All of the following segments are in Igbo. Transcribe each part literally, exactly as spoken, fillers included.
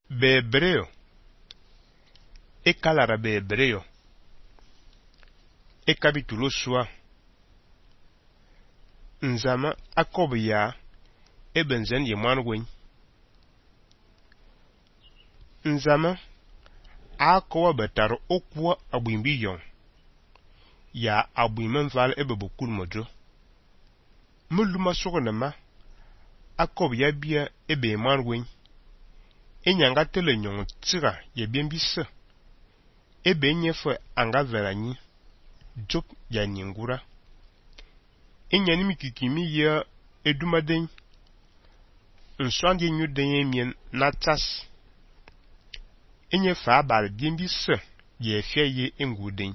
Bebreo e calara Bebreo e capítulo sua nzama akob ya e benzen ye man wen nzama akowa betar okwa agbimbi yon ya agbimman val e bebukul mojo muluma sogonama akob ya bia e be man wen enyanga tele nyon tira ye biembisa ebe nyefe anga veranyi job ya nyingura enyani mikikimi ya edumaden nswandi nyu den mien natas enyefe abal biembisa ye fie ye enguden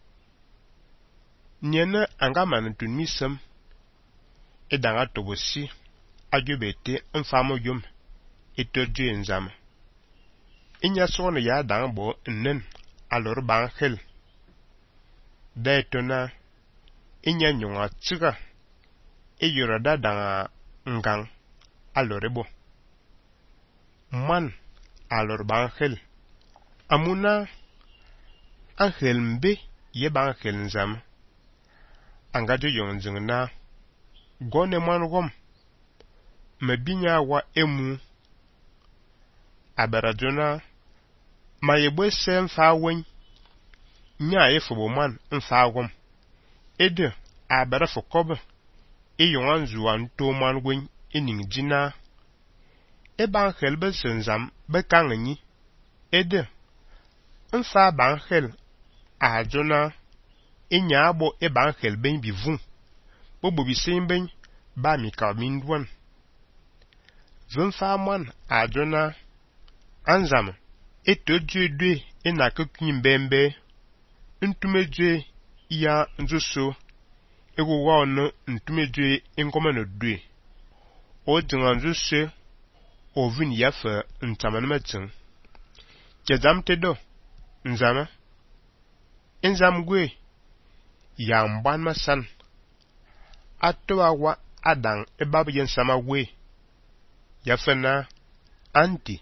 nyena anga manutun misam edanga tobosi ajobete mfamo yom etorje nzama inya sone ya dang bo nen alor bang hel daetona inya nyonga tsiga e yorada danga ngang alorebo man alor bang hel amuna angel mbe ye bang hel nzama angajo yon zingna gone man gom mebinya wa emu abaradona ma yebwe sem fa wen nya ye foboman mfa gom ede abara fokob e yon zuwan to man wen ening jina e ban helbe senzam be kangi ede mfa ban hel a jona enya abo e ban helbe bi vun bobo bi semben ba mi ka min duan vun fa man a jona anzam eto dwe ina kukin bembe ntumedwe ya nzuso ego wa ono ntumedwe ingomano dwe o dinga nzuso ovin yafa ntamanmatin kezam tedo nzama nzam gwe ya mban masan atwa wa adang ebabu yen sama gwe yafana anti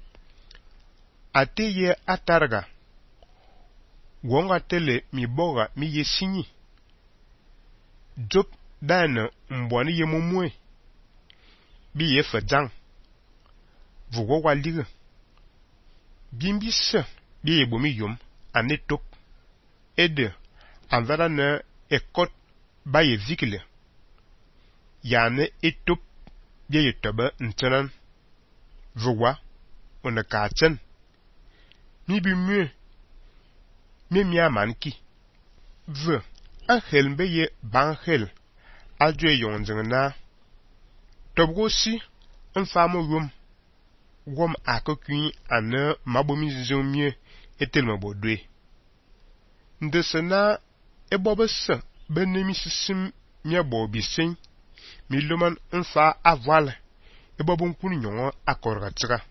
ate ye atarga wonga tele mi boga mi ye sinyi job dana mbwani ye mumwe bi ye fadang vugo waliga bimbisa bi ye bomi yom anetok ede anvara na ekot ba ye vikile yane etop ye yetoba ntanan vuwa ona kachen mi bi mue mi mi amanki v angel mbe ye bangel ajwe yonzingna tobgosi mfamo yom gom akokui ana mabomi zomie etelma bodwe ndesena ebobesa benemi sisim mi bobisen mi loman mfa aval ebobun kun nyongo akorga tsika